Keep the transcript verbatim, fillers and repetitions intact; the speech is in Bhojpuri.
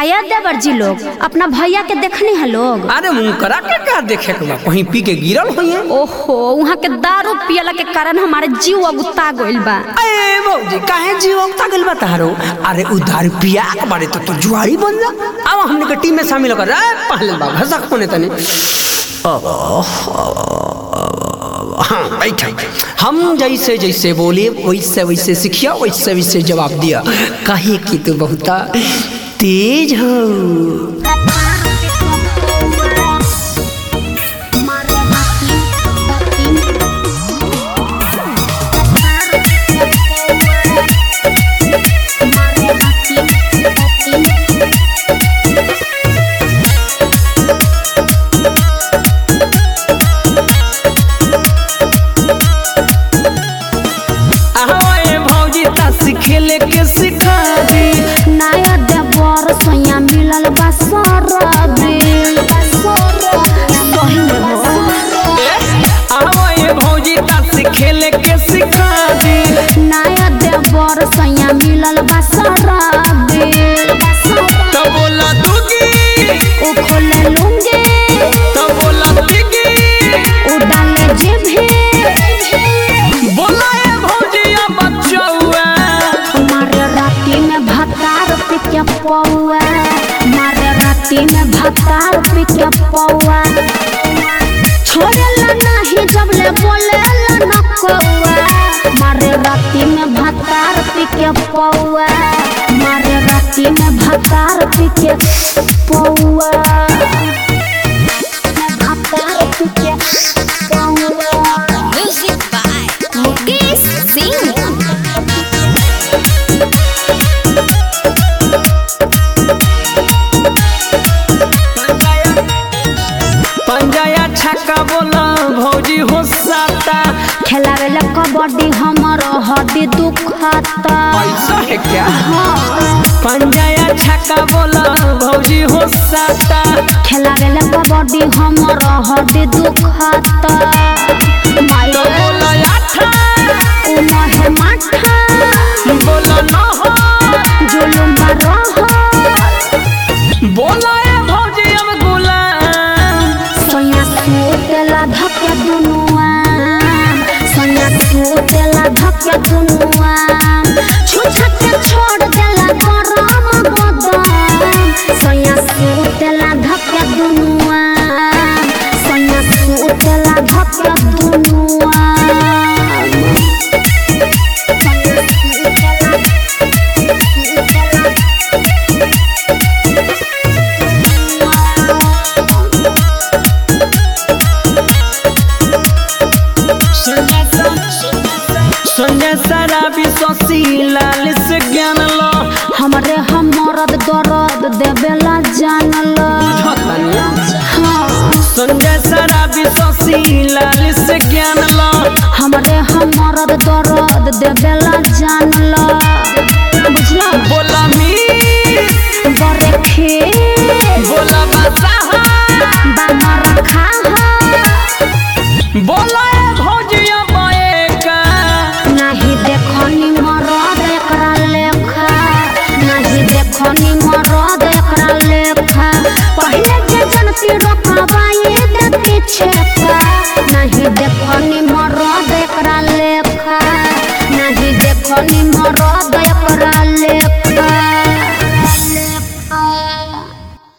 आया देवर जी लोग अपना भैया के देखने हैं लोग। अरे मुंकरा के का देखे के बा कहीं पी के गिरल होइए। ओहो वहाँ के दारू पियला के कारण हमारे जीव अगुता गइल बा। ए भौजी काहे जीव अगुता गइल बा तारो? अरे उ दारू पिया के बारे तो तू जुआरी बन जा। अब हमने के टीम में शामिल हो कर पहले बा घसक होने तनी। हाँ बैठ हम जैसे जैसे बोले वैसे वैसे सीखिया वैसे वैसे जवाब दिया। कहे कि तू बहुत तेज हो। खेले के सिखा दी नया देवर सोया मिलल बा सरबे आओ ये भौजी तास खेले के सिखा दी नया देवर सोया मिलल बा सरबे तो बोला दूगी ओ खोले लूंगे तो बोला दीगी ओ डाले जेबे बोला ये भौजी अब बच्चा के पौआ मारे राती में भातार पी के पौआ छोड़ेला नहीं जब ले बोलेला न कौआ मारे राती में भातार पी के पौआ मारे राती में भातार पी के पौआ भातार पी के पौआ। Music by Mukesh Singh. छक्का बोला भौजी हो साता खेलावे ला कबड्डी हमर हड्डी दुखाता। ऐसा है क्या? हाँ। पंजाया छक्का बोला भौजी हो साता खेलावे ला कबड्डी हमर हड्डी दुखाता। तो बोला आठा ओ नहे माठा बोला न हो जुलुम रहो बोला ए भौजी अब गुलाम सोया सूतेला धक्के दुनुआ सोया सूतेला धक्के दुनुआ छुछा के छोड़ देला गरम बदन सोया सूतेला धक्के दुनुआ सोया सूतेला धक्के दुनुआ। संजय शराबी शशि लाल से ज्ञान लो हमरे हम मरद दर्द देवेला जान लो। हाँ। संजय शराबी शशि लाल से ज्ञान लो हमरे हम मरद दर्द देवेला जान